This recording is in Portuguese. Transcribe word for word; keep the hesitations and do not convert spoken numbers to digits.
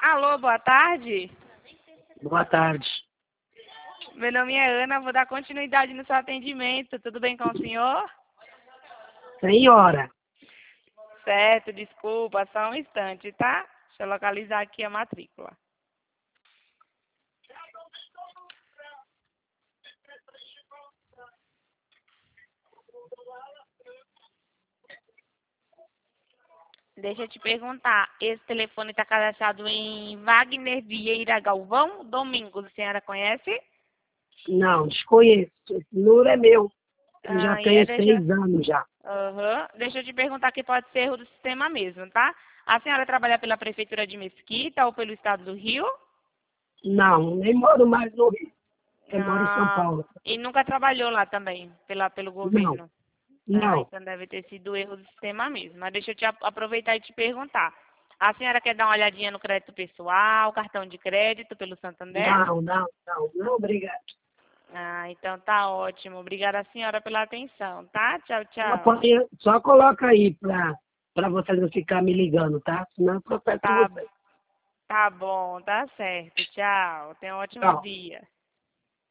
Alô, boa tarde. Boa tarde. Meu nome é Ana, vou dar continuidade no seu atendimento. Tudo bem com o senhor? Senhora. Certo, desculpa, só um instante, tá? Deixa eu localizar aqui a matrícula. Deixa eu te perguntar, esse telefone está cadastrado em Wagner Vieira Galvão Domingos, a senhora conhece? Não, desconheço. Esse número é meu. Eu já Ah, e é, tenho deixa... seis anos já. Uhum. Deixa eu te perguntar que pode ser erro do sistema mesmo, tá? A senhora trabalha pela Prefeitura de Mesquita ou pelo Estado do Rio? Não, nem moro mais no Rio. Eu moro em São Ah, Paulo. e nunca trabalhou lá também, pela, pelo Não, governo? Ah, não. então deve ter sido erro do sistema mesmo. Mas deixa eu te a- aproveitar e te perguntar. A senhora quer dar uma olhadinha no crédito pessoal, cartão de crédito pelo Santander? Não, não, não. Não, obrigado. Ah, então tá ótimo. Obrigada, senhora, pela atenção, tá? Tchau, Só, tchau. põe- só coloca aí pra, pra vocês não ficar me ligando, tá? Senão eu processo Tá, vocês. tá bom, tá certo. Tchau. Tenha um ótimo Tchau. dia.